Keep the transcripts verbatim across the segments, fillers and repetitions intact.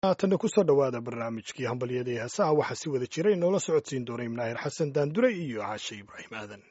haatanna ku soo dhowaada barnaamijkii hambalyada ee heesaha waxaa si wada jiray noola socodsiin doona ibnaahir xasan daandure iyo caashe ibraahim aadan.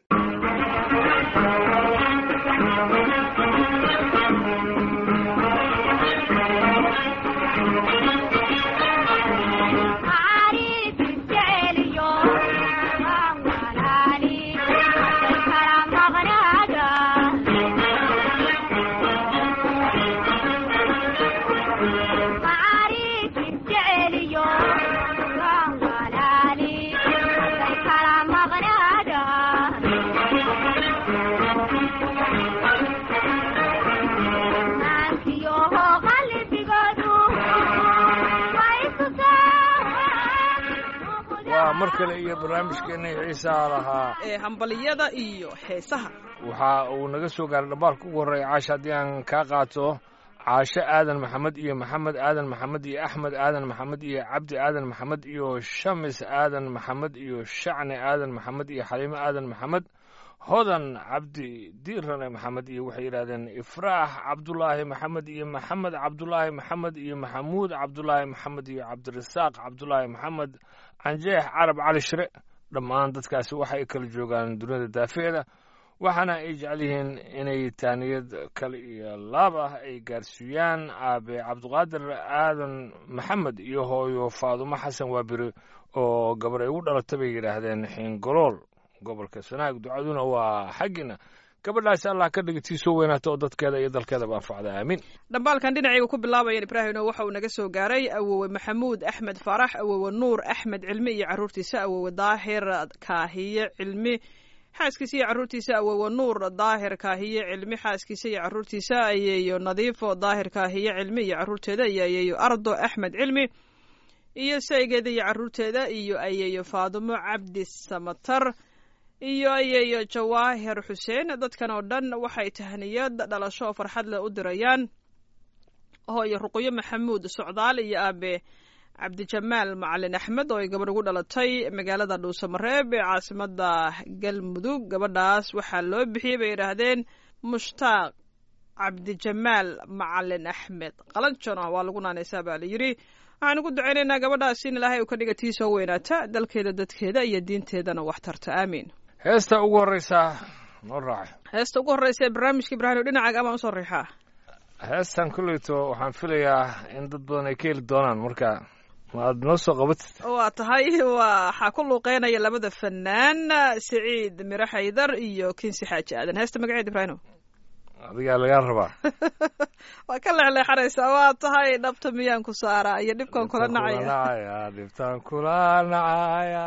mar kale iyo barnaamijkeennii xiisaa lahaa ee hambaliyada iyo heesaha waxa uu naga soo gaaray dhambaalka ugu horreeya caasha haddii aan kaa qaato caashe aadan maxamed iyo maxamed aadan maxamed iyo axmed aadan maxamed iyo cabdi aadan maxamed iyo shamis aadan maxamed iyo shacni aadan maxamed iyo xaliimo aadan maxamed hodan cabdi diirane maxamed iyo waxay yidhahdeen ifraax cabdulaahi maxamed iyo maxamed cabdulaahi maxamed iyo maxamuud cabdulaahi maxamed iyo cabdirasaaq cabdulaahi maxamed canjeex carab cali shire dhammaan dadkaasi waxay kala joogaan duniyada daafeeda waxaana ay jecel yihiin inay taaniyad kale iyo laab ah ay gaarsiiyaan aabe cabdiqaadir aadan maxamed iyo hooyo faadumo xasan waabire oo gabar ay ugu dhalatay bay yidhaahdeen xiingolool gobolka sanaag ducaduna waa xaggina gabadhaasi allah ka dhiga tii soo weynaato oo dadkeeda iyo dalkeedaba anfacda aamiin. dhambaalkan dhinacayga ku bilaabayan ibraahimno waxa uu naga soo gaaray awowe maxamuud axmed faarax awowe nuur axmed cilmi iyo carruurtiisa awowe daahir kaahiye cilmi xaaskiisa iyo carruurtiisa awowe nuur daahir kaahiye cilmi xaaskiisa iyo carruurtiisa ayeeyo nadiifo daahir kaahiye cilmi iyo carruurteeda iyo ayeeyo ardo axmed cilmi iyo saygeeda iyo carruurteeda iyo ayeeyo faadumo cabdi samatar iyo ayeeyo jawaahir xuseen dadkan oo dhan waxay tahniyad dhalasho oo farxad leh u dirayaan hooyo ruqyo maxamuud socdaal iyo aabe cabdijamaal macalin axmed oo ay gabadh ugu dhalatay magaalada dhuusamareeb ee caasimada galmudug gabadhaas waxaa loo bixiyey bay yidhaahdeen mushtaaq cabdijamaal macalin axmed qalanjona waa lagu naanaysaa baa la yidhi waxaan ugu ducaynaynaa gabadhaas in ilaahay uu ka dhiga tii soo weynaata dalkeeda dadkeeda iyo diinteedana wax tarta aamiin. heesta ugu horreysa noo raaca heesta ugu horreysa ee barnaamijka ibraahim dhinacaaga amaan usoo riixaa heestan kulleyto waxaan filayaa in dad badan ay ka heli doonaan marka maad noo soo qabatid waa tahay waxaa ku luuqeynaya labada fanaan siciid miro xaydar iyo kinsi xaaji aadan heesta magaceed ibraahim adigaa lagaa rabaa waa ka leexleexanaysaa waa tahay dhabta miyaan ku saara iyo dhibkaan kula nacaya dhibtaan kula nacaya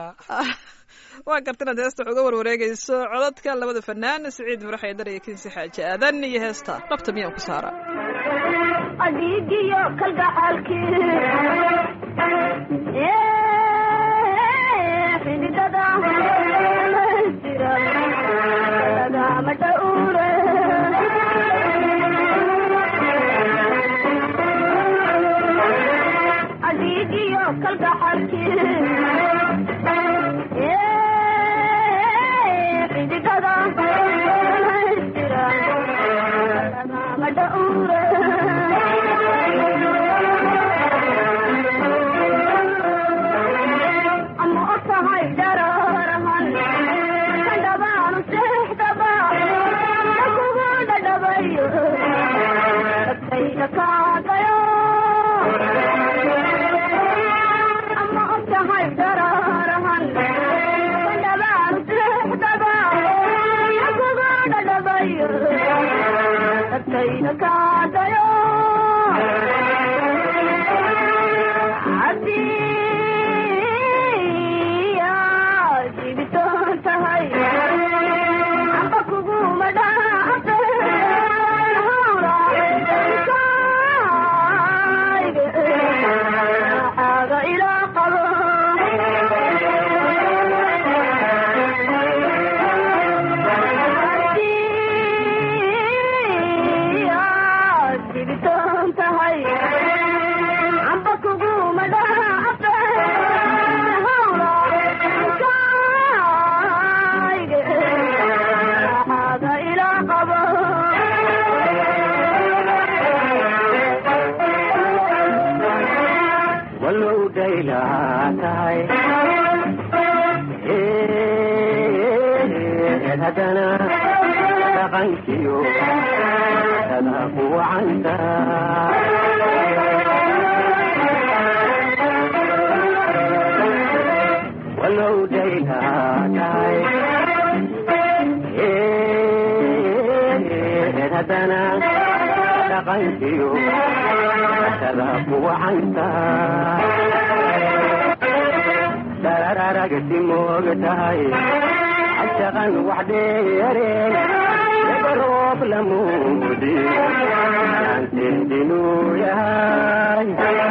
waa garta inaad heesta wax uga warwareegayso codadka labada fanaan siciid miro xaydar iyo kinsi xaaji aadan iyo heesta dhabta miyaan ku saara adigiyo kalgacaalkii xididada jira lagama dhawre adigiyo kalgacaalkii xididada jira lagama dhawre Hey wallow daylaatahay hadana dhaqankiyo tadaa ku wacanta wallow daylaatahay hadana dhaqankiyo tadaa ku wacanta darararagasi moogtahay عشقاً وحديرين يبروب لمودي أنت دينو ياي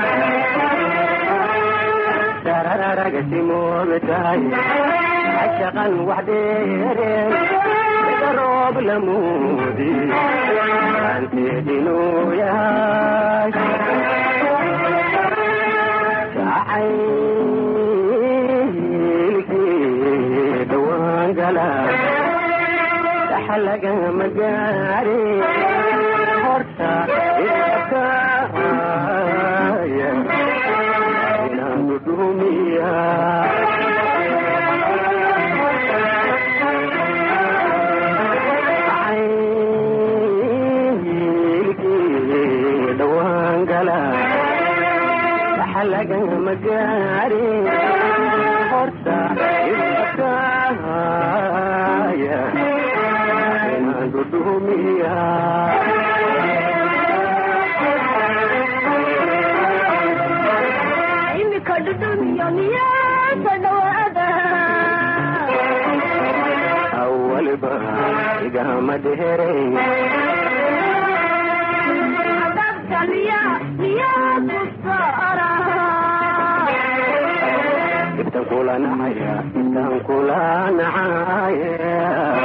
ترارا قسمو بتاي عشقاً وحديرين يبروب لمودي أنت دينو ياي حلق مجاري فرصة إبكايا إلى قدوميها عينيكي دوان قلا حلق مجاري فرصة إبكايا قدوميها إنك قدوميها مياه سنوادها أول بها إقامة هيرين عذبت مياه مياه كسارة ابتنقل نعايا ابتنقل نعايا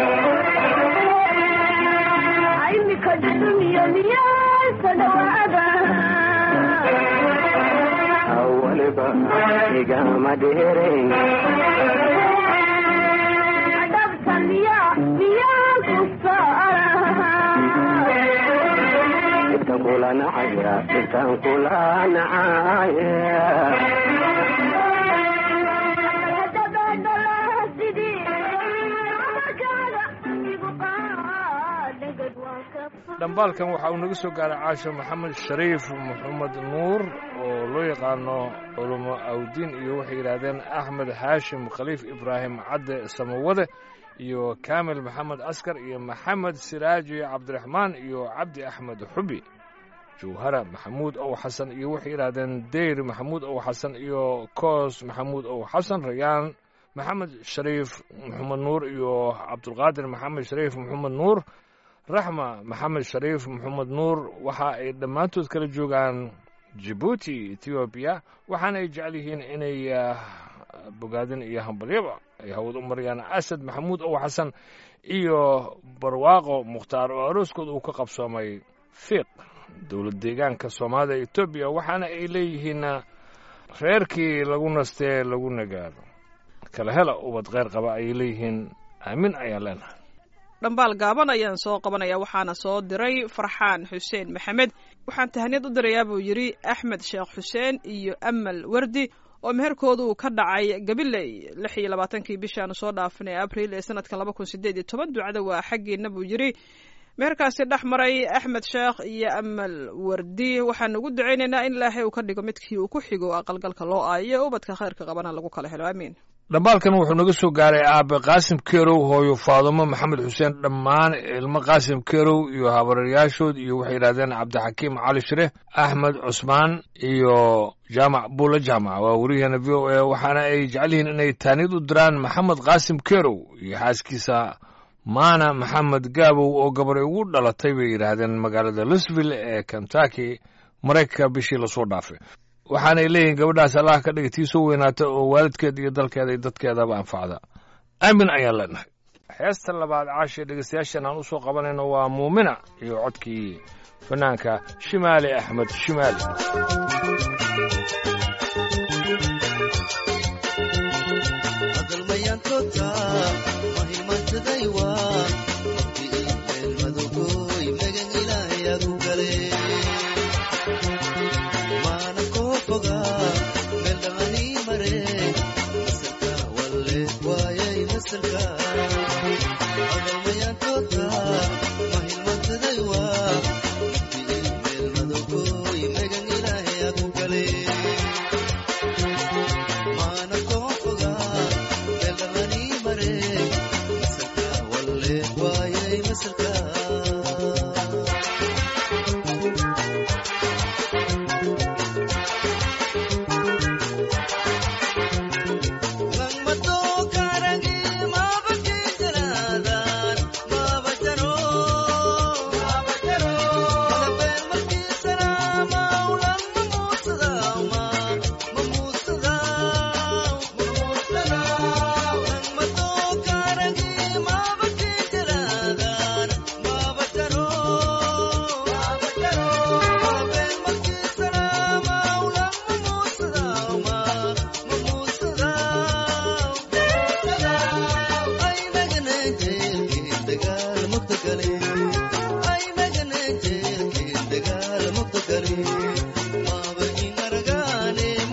كدنيا مياه سنوادها أول بها إقامة ديرين عذبت المياه مياه كسارة ابتنقل نعايا ابتنقل نعايا dhambaalkan waxa uu naga soo gaaray caasho maxamed shariif maxamed nuur oo loo yaqaano culumo awdiin iyo waxay yidhaahdeen axmed haashim khaliif ibraahim cadde samawade iyo kaamil maxamed askar iyo maxamed siraaji cabdiraxmaan iyo cabdi axmed xubi jawhara maxamuud ow xasan iyo waxay yidhaahdeen deyr maxamuud ow xasan iyo koos maxamuud ow xasan rayaan maxamed shariif maxamed nuur iyo cabdulqaadir maxamed shariif maxamed nuur raxma maxamed shariif maxamed nuur waxa ay dhammaantood kala joogaan jibuuti etoobiya waxaana ay jecel yihiin inay bogaadin iyo hambalyaba ay hawad u marayaan asad maxamuud ow xasan iyo barwaaqo mukhtaar oo arooskooda uu ka qabsoomay fiiq dowlad deegaanka soomaalida etoobiya waxaana ay leeyihiin reerkii lagu nastee lagu nagaado kala hela ubad kheyr qaba ayay leeyihiin aamin ayaan leenahay dhambaal gaaban ayaan soo qabanaya waxaana soo diray farxaan xuseen maxamed waxaan tahaniyad u dirayaa buu yidhi axmed sheekh xuseen iyo amal wardi oo meherkoodu uu ka dhacay gabiley lix iyo labaatankii bishaanu soo dhaafinay abriil ee sanadka laba kun sideed iyo toban ducada waa xaggeena buu yidhi meherkaasi dhex maray axmed sheekh iyo amal wardi waxaan ugu ducaynaynaa in ilaahay uu ka dhigo midkii uu ku xigo aqalgalka loo aayo ubadka khayrka qabana lagu kala helo aamiin dhambaalkan wuxuu naga soo gaaray aabe qaasim kerow hooyo faadumo maxamed xuseen dhammaan ilmo qaasim kerow iyo habareeryaashood iyo waxay yidhahdeen cabdixakiim cali shire axmed cusmaan iyo jaamac buula jaamac waa weriyaheena v o a waxaana ay jecel yihiin inay taaniyad u diraan maxamed qaasim kerow iyo xaaskiisa maana maxamed gaabow oo gabar ugu dhalatay bay yidhaahdeen magaalada louisville ee kentucky maraykanka bishii lasoo dhaafay waxaanay leeyihiin gabadhaas allah ka dhiga tii soo weynaata oo waalidkeed iyo dalkeeda iyo dadkeedaba anfacda aamin ayaan leenahay heesta labaad caashee dhegeystayaashan aan u soo qabanayno waa muumina iyo codkii fanaanka shimaali axmed shimaali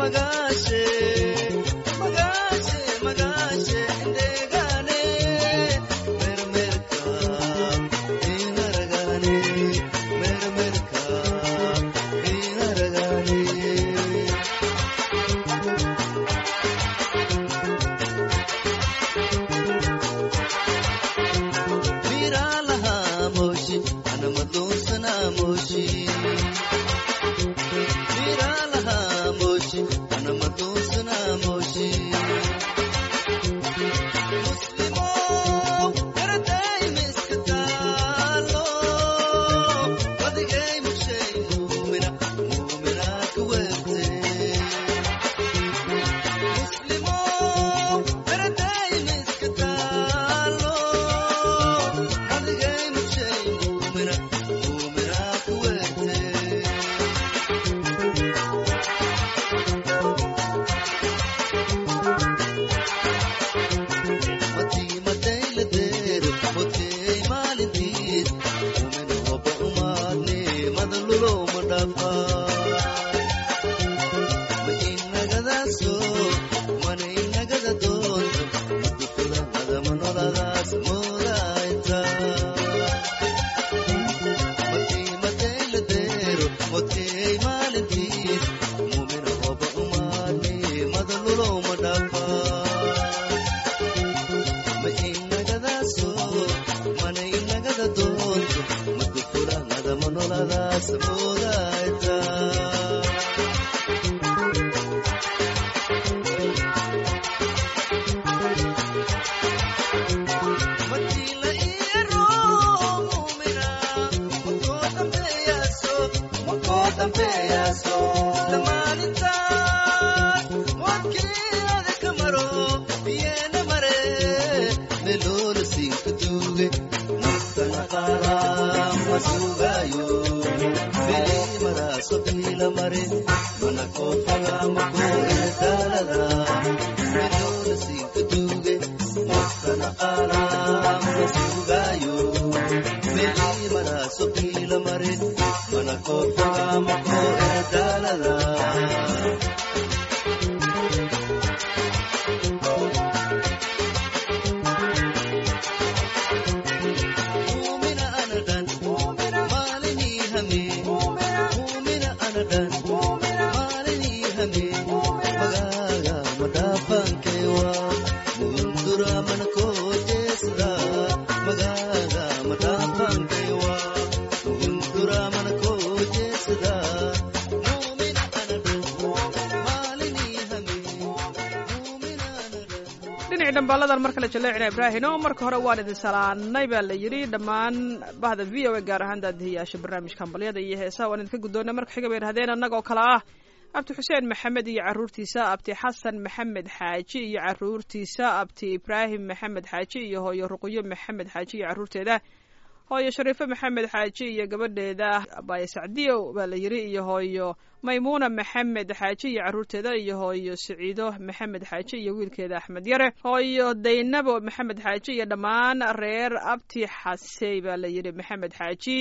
dhambaaladan mar kale jaleecina ibraahino marka hore waan idin salaanay baa la yidhi dhammaan bahda v o a gaar ahaan daadihiyaasha barnaamijka hambalyada iyo heesaha waan idinka guddoona marka xiga bay idhahdeen annagoo kale ah abti xuseen maxamed iyo carruurtiisa abti xasan maxamed xaaji iyo carruurtiisa abti ibraahim maxamed xaaji iyo hooyo ruqyo maxamed xaaji iyo carruurteeda hooyo shariifo maxamed xaaji iyo gabadheeda abaaye sacdiyo baa la yidhi iyo hooyo maymuuna maxamed xaaji iyo carruurteeda iyo hooyo siciido maxamed xaaji iyo wiilkeeda axmed yare hooyo daynabo maxamed xaaji iyo dhammaan reer abti xasey baa la yidhi maxamed xaaji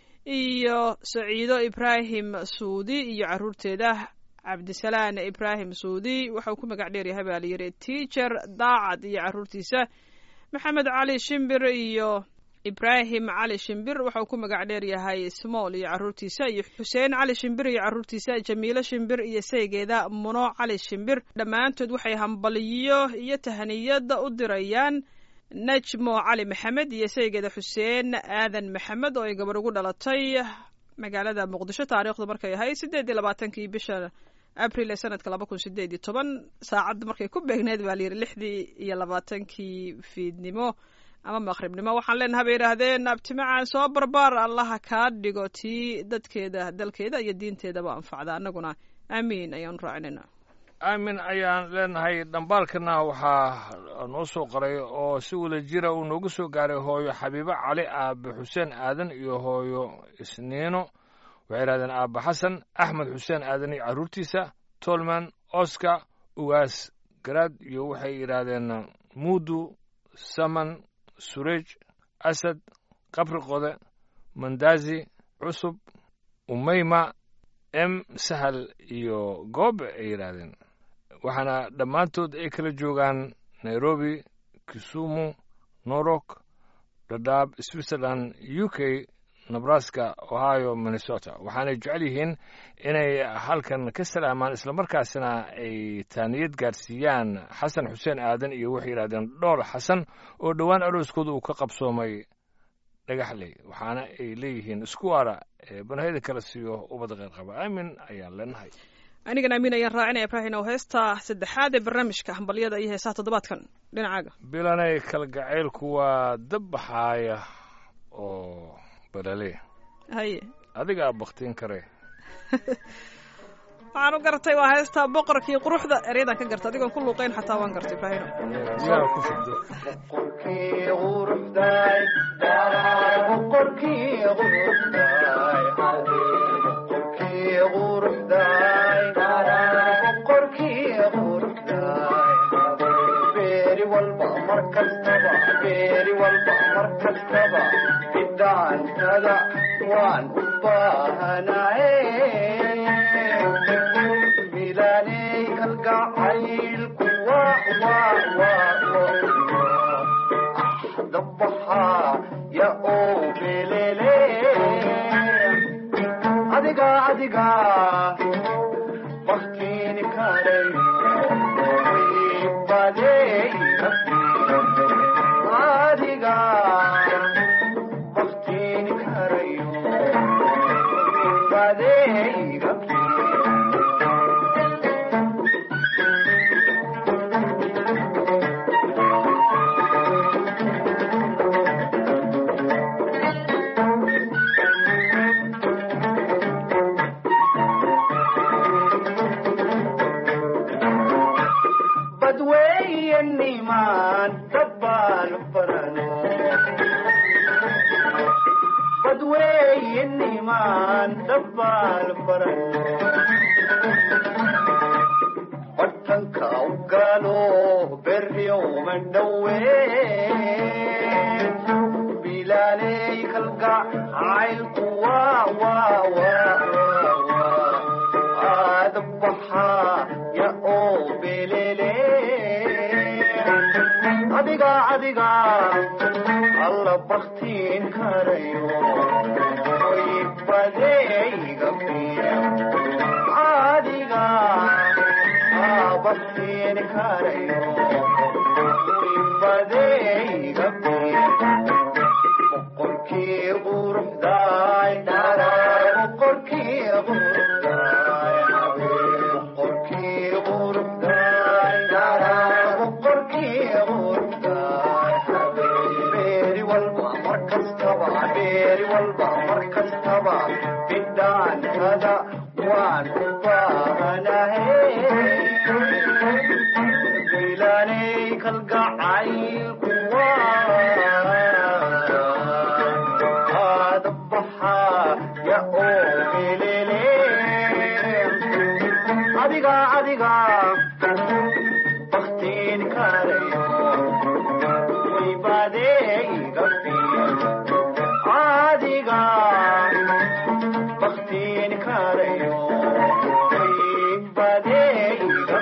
iyo saciido ibraahim suudi iyo carruurteeda cabdisalaan ibraahim suudi waxauu ku magac dheeryahay baa la yidhi tiacher daacad iyo carruurtiisa maxamed cali shimbir iyo ibraahim cali shimbir waxauu ku magac dheer yahay smool iyo carruurtiisa iyo xuseen cali shimbir iyo carruurtiisa jamiilo shimbir iyo saygeeda muno cali shimbir dhammaantood waxay hambaliyo iyo tahaniyada u dirayaan najmo cali maxamed iyo saygeeda xuseen aadan maxamed oo ay gabar ugu dhalatay magaalada muqdisho taariikhdu markay ahayd siddeed iyo labaatankii bisha abril ee sanadka laba kun sideed iyo toban saacadda markay ku beegneed baa layidhi lixdii iyo labaatankii fiidnimo ama maqribnimo waxaan leenahay bay yidhaahdeen abtimacaan soo barbaar allaha kaa dhigo tii dadkeeda dalkeeda iyo diinteedaba anfacda annaguna aamiin ayaanu raacinayna aamin ayaan leenahay dhambaalkana waxaa noo soo qoray oo si wada jira uu noogu soo gaaray hooyo xabiibo cali aabe xuseen aadan iyo hooyo isniino waxay yidhahdeen aabe xasan axmed xuseen aadan iyo carruurtiisa tolman oska ugaas garaad iyo waxay yidhaahdeen muudu saman sureej asad qabri qode mandaazi cusub umeyma m sahal iyo goobe ay yidhaahdeen waxaana dhammaantood ay kala joogaan nairobi kisumu norok dadaab switzerland u k nebraska ohio minnesota waxaanay jecel yihiin inay halkan ka salaamaan islamarkaasina ay taaniyad gaarsiiyaan xasan xuseen aadan iyo waxay yidhahdeen dhool xasan oo dhowaan arooskooda uu ka qabsoomay dhagaxley waxaana ay leeyihiin isku waara ee banahayda kala siiyo ubadda qeyr qaba aamin ayaan leenahay anigana amiin ayaan raacinaya ibraahin oo heesta saddexaad ee barnaamijka hambalyada iyo heesaha toddobaadkan dhinacaaga bilanay kalgacaylku waa dab baxaaya oo balale haye adigaa baktiin kare waxaan u gartay waa heesta boqorkii quruxda eryadan ka garta adigoon ku luuqayn xataa waan gartay ibraahino yaa ku shugdo boqorkii quruxdaay boqorkii quruxdaay boqorkii quruxdaay boqorkii quruxdaay beeri walba mar kastaba beeri walba mar kastaba bidhaantada waan u baahanaye milaney kalgacaylku waa waa waa dabaxaa ya oo belele adiga adiga baktiini karay badey adiga baktiini karayo badeyga badweynimaan dabbaan barano badweynimaan dabbaan barano bartanka u galo berriyoman dhowe bilaley kalgacaylku waa waa waa aadabaxaa ya oo belele adiga adiga alla baktiin karayo oy badeyga adiga baktiin karayo oy badeyga boqorkii quruxdaay boqorkii quruxdaay boqorkii quruxdaay boqorkii beeri walba mar kastaba beeri walba mar kastaba bidhaantada waan u baahanahe bilaney kalgacaylku waa dabaxaa ya oo belele adiga adiga baktiin karayo badeyga adiga baktiin karayo badeyga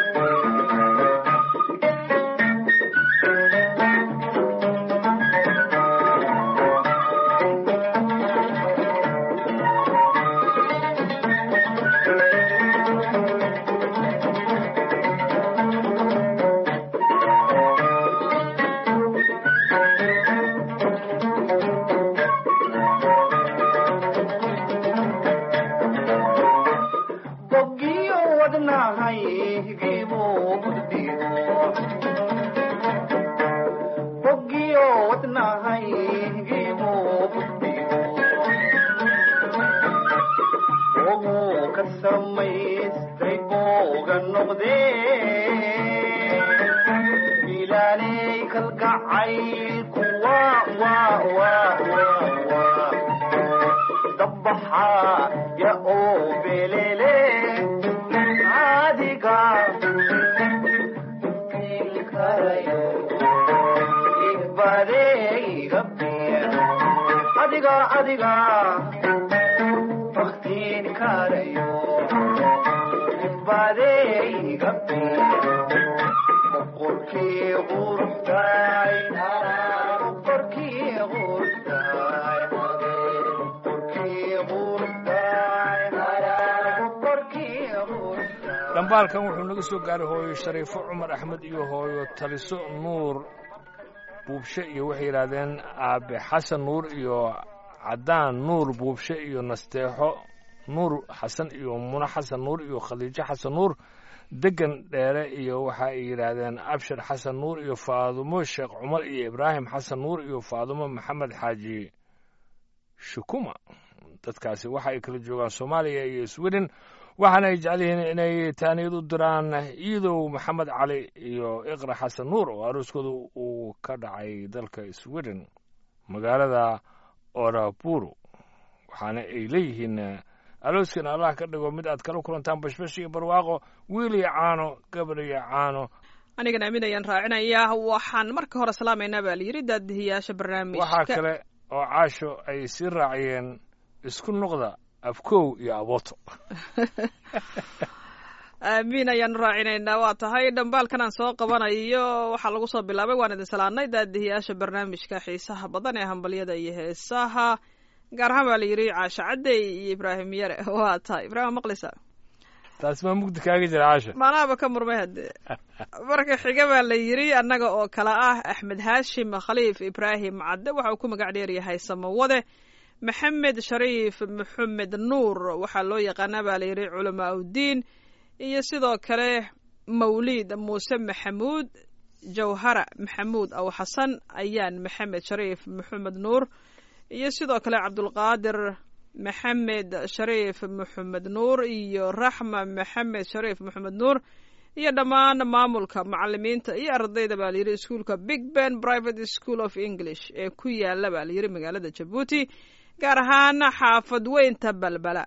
samaystay booga noqdee bilaley kalgacaylku waa waa waa waa dabaxaa ya oo belele adiga karayo badeyga adiga adiga baktiin karayo badeyga boqorkii quruxdaay boqorkii quruxdaay boqorkii quruxdaay boqorkii quruxdaay dhambaalkan wuxuu naga soo gaaray hooyo shariifo cumar axmed iyo hooyo taliso nuur buubshe iyo waxay yidhaahdeen aabe xasan nuur iyo caddaan nuur buubshe iyo nasteexo nuur xasan iyo muna xasan nuur iyo khadiijo xasan nuur degan dheere iyo waxa ay yidhaahdeen abshir xasan nuur iyo faadumo sheekh cumar iyo ibraahim xasan nuur iyo faadumo maxamed xaaji shukuma dadkaasi waxa ay kala joogaan soomaaliya iyo sweden waxaana ay jecel yihiin inay taaniyad u diraan iidow maxamed cali iyo iqra xasan nuur oo arooskooda uu ka dhacay dalka sweden magaalada oraburu waxaana ay leeyihiin arooskan allah ka dhigo mid aad kala kulantaan bashbash iyo barwaaqo wiil iyo caano gabar iyo caano anigana aamin ayaan raacinayaa waxaan marka hore salaamaynaa baa layidhi daadihiyaasha barnaamijka waxaa kale oo caasho ay sii raaciyeen isku noqda afkow iyo abooto aamiin ayaanu raacinaynaa waa tahay dhambaalkan aan soo qabanayo waxaa lagu soo bilaabay waan idin salaadnay daadihiyaasha barnaamijka xiisaha badan ee hambalyada iyo heesaha gaar ahaan baa la yidhi caasho cadey iyo ibraahim yare waa tahay ibraahim maqlisa taas maa mugdi kaaga jira caasho maanaaba ka murmay haddee marka xiga baa la yidhi annaga oo kale ah axmed haashim khaliif ibraahim cadde waxa uu ku magac dheeryahay samawade maxamed shariif maxamed nuur waxaa loo yaqaanaa baa la yidhi culamaa uddiin iyo sidoo kale mawliid muuse maxamuud jawhara maxamuud aw xasan ayaan maxamed shariif maxamed nuur iyo sidoo kale cabdulqaadir maxamed shariif maxamed nuur iyo raxma maxamed shariif maxamed nuur iyo dhammaan maamulka macalimiinta iyo ardayda baa layidhi iskuolka big ben private school of english ee ku yaala baa layidhi magaalada jabuuti gaar ahaan xaafad weynta balbala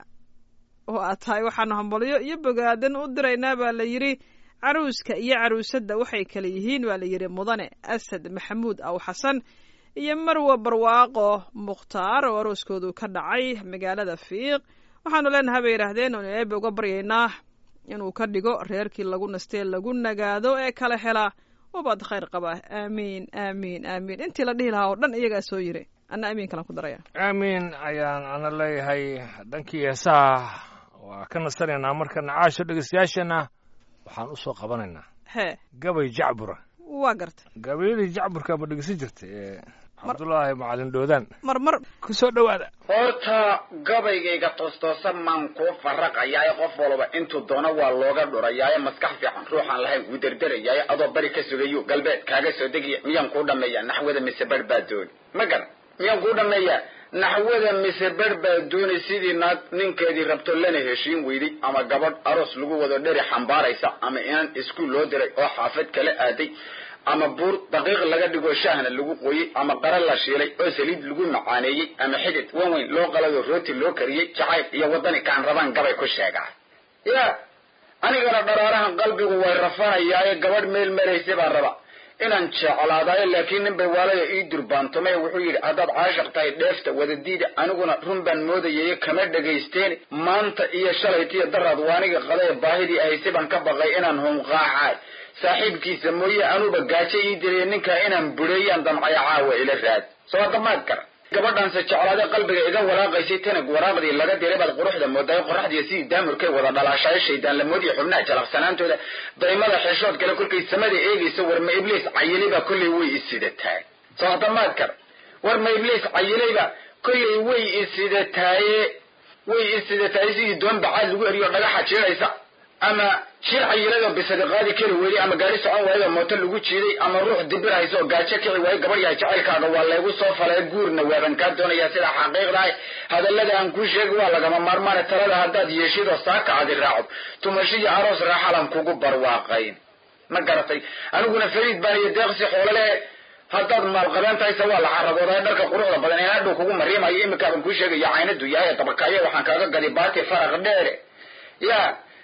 oo aad tahay waxaanu hambalyo iyo bogaadan u diraynaa baa la yidhi caruuska iyo caruusadda waxay kale yihiin baa la yidhi mudane asad maxamuud aw xasan iyo marwe barwaaqo mukhtaar oo arooskoodu ka dhacay magaalada fiiq waxaanu leenahay bay yidhaahdeen oonu eebe uga baryaynaa inuu ka dhigo reerkii lagu nastee lagu nagaado ee kala hela ubad khayr qaba aamiin aamiin aamiin intii la dhihi lahaa oo dhan iyagaa soo yiri anna aamiin kalan ku daraya aamiin ayaan ana leeyahay dhankii heesaha waa ka nasanaynaa markana caasho dhegeystayaashana waxaan u soo qabanaynaa hee gabay jacbura waa gartay gabayadii jacburkaaba dhegeysan jirtay ee cabdullaahi macalin dhoodaan mar mar ku soo dhowaada horta gabaygayga toostoosan maan kuu farraqayaaye qof walba intuu doono waa looga dhurayaaye maskax fiican ruuxaan lahayn wuu derderayaaye adoo bari ka sugayo galbeed kaaga soo degiya miyaan kuu dhammeeya naxwada mise barh baa dooni ma garan miyaan kuu dhammeeya naxwada mise barh baa dooni sidii naag ninkeedii rabto lana heshiin weyday ama gabadh aroos lagu wado dheri xambaaraysa ama inaan iskuul loo diray oo xaafad kala aaday ama buur daqiiq laga dhigo shaahna lagu qoyey ama qara la shiilay oo saliid lagu macaaneeyey ama xidid wan weyn loo qalado rooti loo kariyey jacayl iyo waddani kaan rabaan gabay ku sheegaa ya anigana dharaarahan qalbigu way rafanayaaye gabadh meel maraysa baa raba inaan jeclaadaayo laakiin nin bay waalaya ii durbaantumay wuxuu yidhi haddaad caashiq tahay dheefta wadadiida aniguna run baan moodayaye kama dhagaysteen maanta iyo shalaytiyo daraad waaniga qadae baahidii ahayse baan ka baqay inaan hunqaacaay saaxiibkiisa mooye anuuba gaajo ii diriya ninkaa inaan bureeyaan damcaya caawa ila raad soo damaad kara gabadhaanse jeclaada qalbiga iga walaaqaysay tanag waraaqdii laga diray baad quruxda moodayo qoraxdiiyo sidii daamurkay wada dhalaashaayo shaydaan lamoodiyo xubnaha jalaqsanaantooda daymada xeshood kale kolkay samada eegaysa warma ibliis cayileyba kollay way isidataa soo damaad kara warma ibliis cayilayba kollay way isidataaye way isidataaye sidii doon bacaad lagu eriyo dhagaxa jiiraysa ama shir cayilado bisadi qaadi kari weli ama gaari socon waayo mooto lagu jiiday ama ruux dibir hayso oo gaajo kici waayo gabadh yahay jacaylkaaga waa laygu soo falay guurna waaban kaa doonayaa sida xaqiiqdahay hadallada aan kuu sheegi waa lagama maarmaane talada haddaad yeeshidoo saaka aadi raacdo tumashadii aroos raaxalan kugu barwaaqayn ma garatay aniguna fariid baan iyo deeqsi xoolole haddaad maalqabeen tahayse waa la carabooday dharka quruxda badan ee hadhow kugu mariimayo imikaaban kuu sheegaya caynadu yahay dabakaayo waxaan kaaga gadi baati faraq dheere ya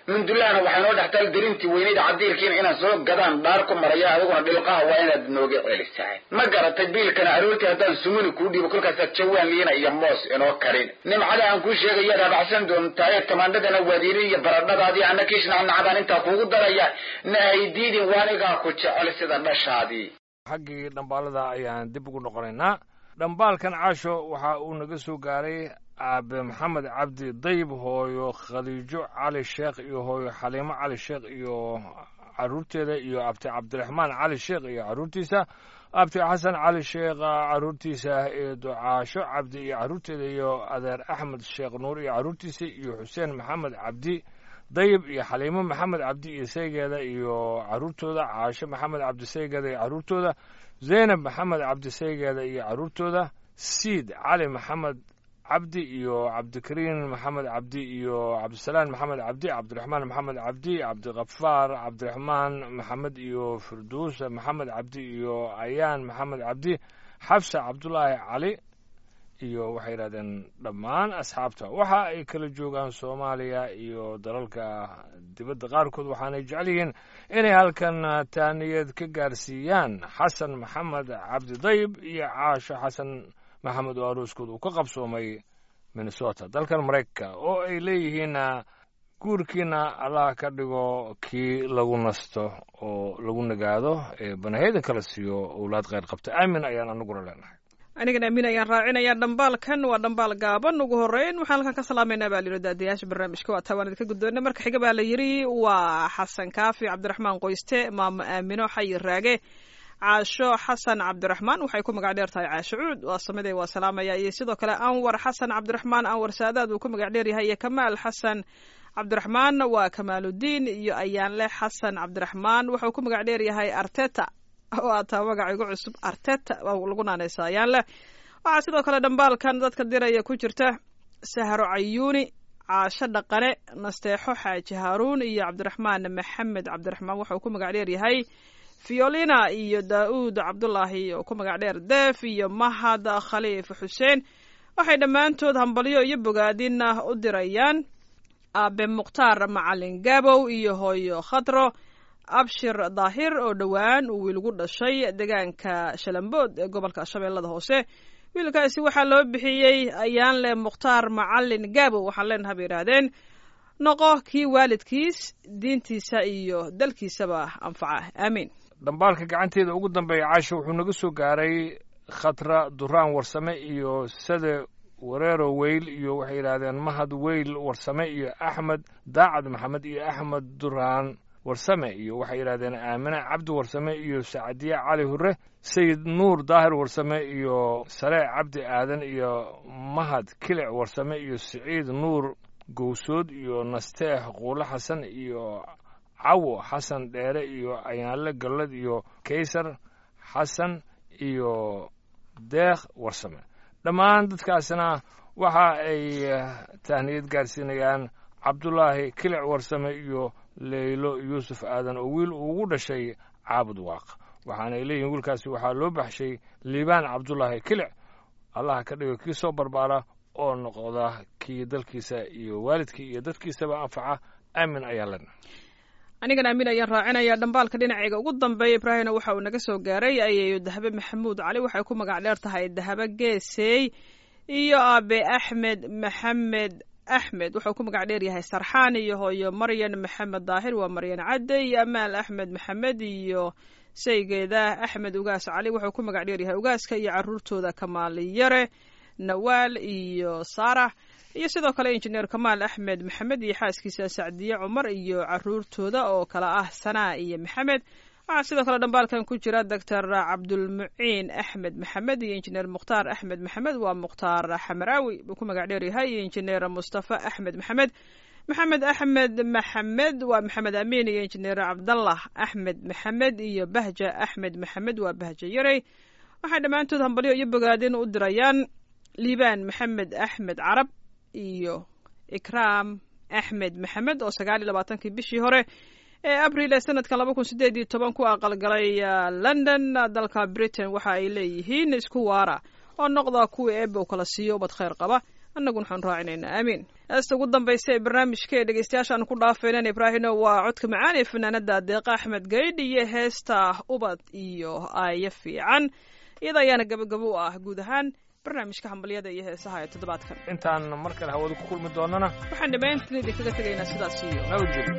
mundulaana waxay noo dhextaal darintii weynayda cadiirkiina inaan soo gadaan dhaar ku maraya adiguna dhilqaha waa inaad nooga celisahay ma garatay biilkana aroortii haddaan sumuni kuu dhiibo kolkaasaad jawaan liina iyo moos inoo karin nimcada aan kuu sheegaya raabacsan doontaaye tamaandhadana waadiini iyo baradhadaadii ana kiishnacnacdaan intaa kuugu daraya na haydiidin waanigaa ku jecel sida dhashaadii xaggii dhambaalada ayaan dib ugu noqonaynaa dhambaalkan caasho waxa uu naga soo gaaray aabe maxamed cabdi dayib hooyo khadiijo cali sheekh iyo hooyo xaliimo cali sheekh iyo caruurteeda iyo abti cabdiraxmaan cali sheekh iyo caruurtiisa abti xasan cali sheekh caruurtiisa iyo ducaasho cabdi iyo caruurteeda iyo adeer axmed sheekh nuur iyo caruurtiisa iyo xuseen maxamed cabdi dayib iyo xaliimo maxamed cabdi iyo saygeeda iyo caruurtooda caasho maxamed cabdi saygeeda iyo caruurtooda zaynab maxamed cabdi saygeeda iyo caruurtooda siid cali maxamed cabdi iyo cabdikariin maxamed cabdi iyo cabdisalaan maxamed cabdi cabdiraxmaan maxamed cabdi cabdikafaar cabdiraxmaan maxamed iyo firduus maxamed cabdi iyo ayaan maxamed cabdi xabsa cabdulaahi cali iyo waxay yidhahdeen dhammaan asxaabta waxa ay kala joogaan soomaaliya iyo dalalka dibadda qaarkood waxaanay jecel yihiin inay halkan taaniyad ka gaarsiiyaan xasan maxamed cabdi dayib iyo caasho xasan maxamed oo aroskood uu ka qabsoomay minnesota dalkan maraykanka oo ay leeyihiin guurkiina allah ka dhigo kii lagu nasto oo lagu nagaado ee banaheyda kala siiyo owlaad kheyr qabta aamin ayaan anaguna leenahay anigana amiin ayaan raacinayaa dhambaalkan waa dhambaal gaaban ugu horeyn waxaan halkan ka salaamaynaa baa layidhi daadiyaasha barnaamijka waa taawaan idinka guddoona marka xiga baa la yidhi waa xasan kaafi cabdiraxmaan qoyste maamo aamino xayi raage caasho xasan cabdiraxmaan waxay ku magac dheer tahay caasho cuud waa samidee waa salaamaya iyo sidoo kale anwar xasan cabdiraxmaan anwar saadaad uu ku magac dheer yahay iyo kamaal xasan cabdiraxmaan waa kamaaludiin iyo ayaanle xasan cabdiraxmaan wuxuu ku magac dheer yahay arteta waa taa magaca igu cusub arteta lagu naanaysa ayaanle waxaa sidoo kale dhambaalkan dadka diraya ku jirta sahro cayuuni caasho dhaqane nasteexo xaaji haaruun iyo cabdiraxmaan maxamed cabdiraxmaan wuxuu ku magac dheer yahay fiolina iyo daa'uud cabdulaahi oo ku magac dheer deef iyo mahad khaliif xuseen waxay dhammaantood hambalyo iyo bogaadin u dirayaan aabe mukhtaar macalin gabow iyo hooyo khadro abshir daahir oo dhowaan uu wiilgu dhashay deegaanka shalambood ee gobolka shabeellada hoose wiilkaasi waxaa loo bixiyey ayaanle mukhtaar macalin gabow waxaan leenaha bay yidhaahdeen noqo kii waalidkiis diintiisa iyo dalkiisaba anfaca aamiin dhambaalka gacanteeda ugu dambeeya caasho wuxuu naga soo gaaray khatra duraan warsame iyo sade wareero weyl iyo waxay yidhaahdeen mahad weyl warsame iyo axmed daacad maxamed iyo axmed duraan warsame iyo waxay yidhahdeen aamine cabdi warsame iyo sacadiye cali hure sayid nuur daahir warsame iyo saree cabdi aadan iyo mahad kilic warsame iyo siciid nuur gowsood iyo nasteex quule xasan iyo cawo xasan dheere iyo ayaanle gallad iyo kaysar xasan iyo deekh warsame dhammaan dadkaasna waxa ay tahniyad gaarsiinayaan cabdulaahi kilic warsame iyo leylo yuusuf aadan oo wiil ugu dhashay caabud waaq waxaanay leeyihin wiilkaasi waxaa loo baxshay liibaan cabdulaahi kilic allaha ka dhigo kii soo barbaara oo noqda kii dalkiisa iyo waalidkii iyo dadkiisaba anfaca aamin ayaa lena anigana amiin ayaan raacinayaa dhambaalka dhinaceyga ugu dambeeya ibraahimna waxa uu naga soo gaaray ayayo dahabe maxamuud cali waxay ku magac dheer tahay dahabe geesey iyo aabe axmed maxamed axmed wuxuu ku magac dheer yahay sarxaan iyo hooyo maryan maxamed daahir waa maryan cadde iyo amaal axmed maxamed iyo saygeeda axmed ugaas cali wuxuu ku magac dheer yahay ugaaska iyo caruurtooda kamaaliyare nawaal iyo saarax iyo sidoo kale injineer kamaal axmed maxamed iyo xaaskiisa sacdiye cumar iyo caruurtooda oo kale ah sanaa iyo maxamed waxaa sidoo kale dhambaalkan ku jira doctor cabdulmuciin axmed maxamed iyo injineer mukhtaar axmed maxamed waa mukhtaar xamaraawi buu ku magac dheer yahay iyo injineer mustafa axmed maxamed maxamed axmed maxamed waa maxamed amiin iyo injineer cabdallah axmed maxamed iyo bahja axmed maxamed waa bahja yarey waxay dhammaantood hambalyo iyo bogaadin u dirayaan liibaan maxamed axmed carab iyo ikraam axmed maxamed oo sagaal iyo labaatankii bishii hore ee abril ee sanadkan laba kun sideed iyo toban ku aqalgalay london dalka britain waxa ay leeyihiin isku waara oo noqda kuwii eebbow kala siiyo ubad khayr qaba annaguna waxaan raacinaynaa aamiin. heesta ugu dambaysa ee barnaamijka ee dhegeystayaashaan ku dhaafaynan ibraahino waa codka macaan ee fanaanada deeqa axmed gaydh iyo heesta ubad iyo aayo fiican. iyada ayaana gabagabo u ah guud ahaan barnaamijka hambalyada iyo heesaha ee toddobaadkan. intaan mar kale hawada ku kulmi doonana waxaan dhammaantiin idinkaga tegaynaa sidaas iyo nabadgelyo.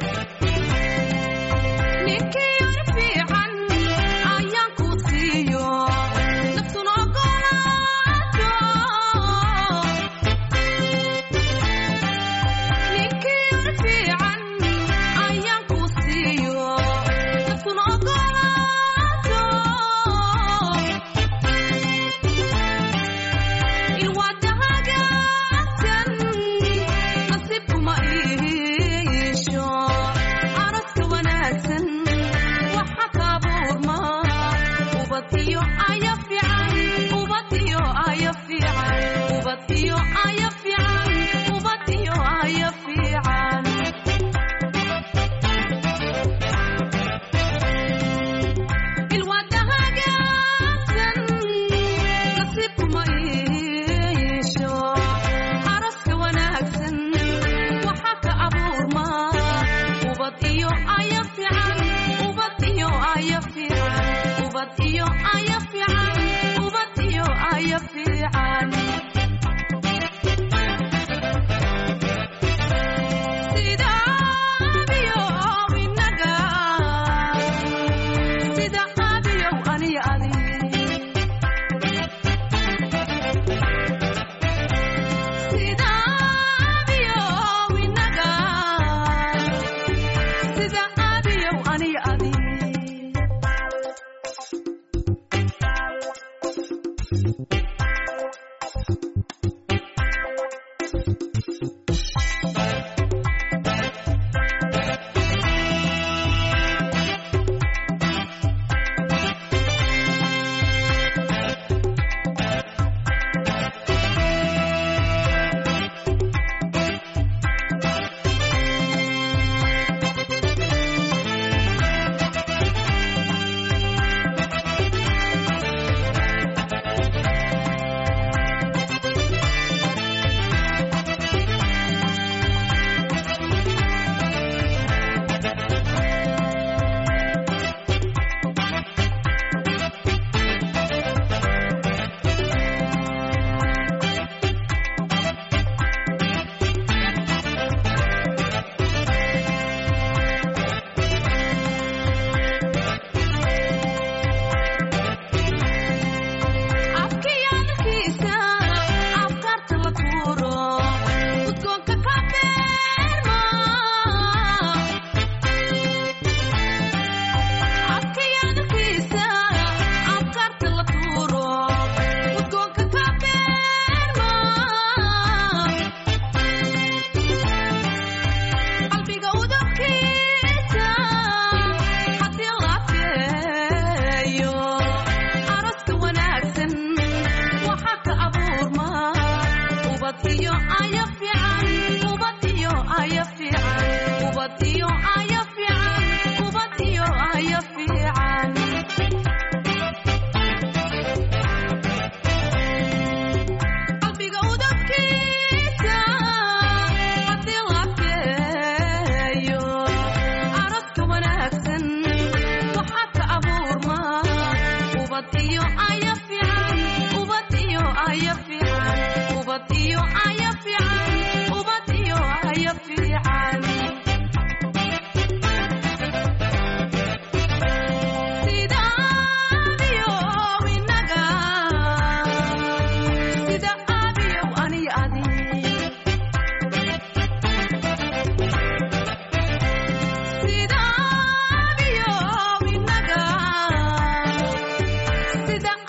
Sida